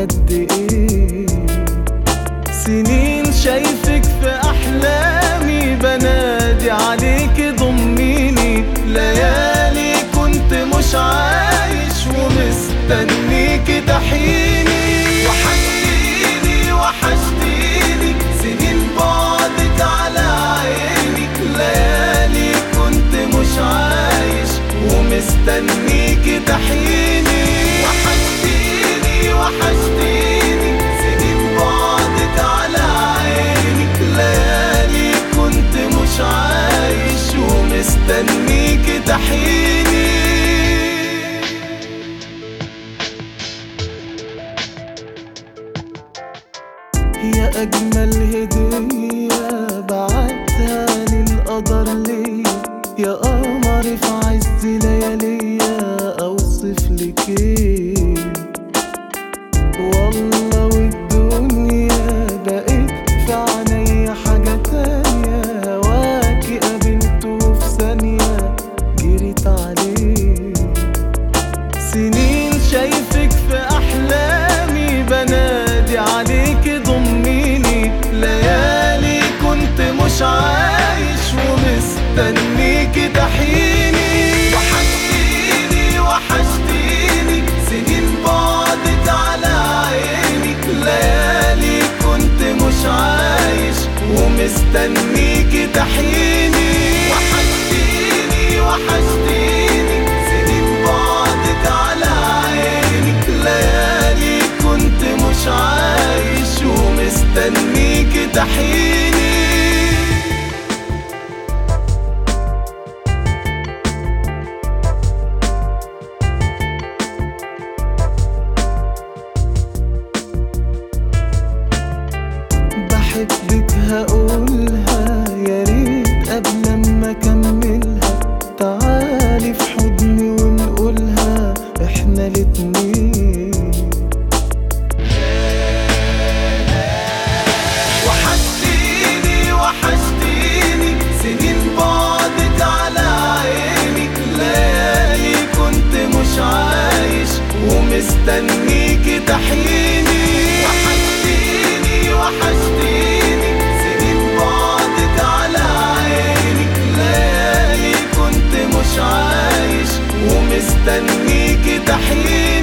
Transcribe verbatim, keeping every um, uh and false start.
قد ايه. سنين شايفك في احلامي، بنادي عليك ضميني. ليالي كنت مش عايش ومستنيك تحيني. وحشتيني وحشتيني سنين بعدك على عيني. ليالي كنت مش عايش ومستنيك تحيني. وحشتيني وحشتيني سنين بعدك على عيني. ليالي كنت مش عايش ومستنيك تحيني. يا أجمل هدية بعتها للقدر ليا. يا قمر في عز لياليا أوصفلك ايه. والله والدنيا بقيت في عينيا حاجة تانية. هواكي قابلته في ثانية جريت عليه. سنين شايفك في أحلامي، بنادي عليك ضميني. ليالي كنت مش عايش ومستنيك تحيني. وحشتيني وحشتيني سنين بعدك على عيني. ليالي كنت مش عايش ومستنيك تحيني. وحشتيني وحشتيني سنين بعدك على عيني. ليالي كنت مش عايش ومستنيك تحيني. بحبك هقولها يا ريت قبل ما اكملها. تعالي في حضني ونقولها احنا الاتنين. وحشتيني وحشتيني سنين بعدك على عيني. ليالي كنت مش عايش ومستنيك تحيني. وحشتيني وحشتيني سنين بعدك على عيني. ليالي كنت مش عايش ومستنيك تحيني.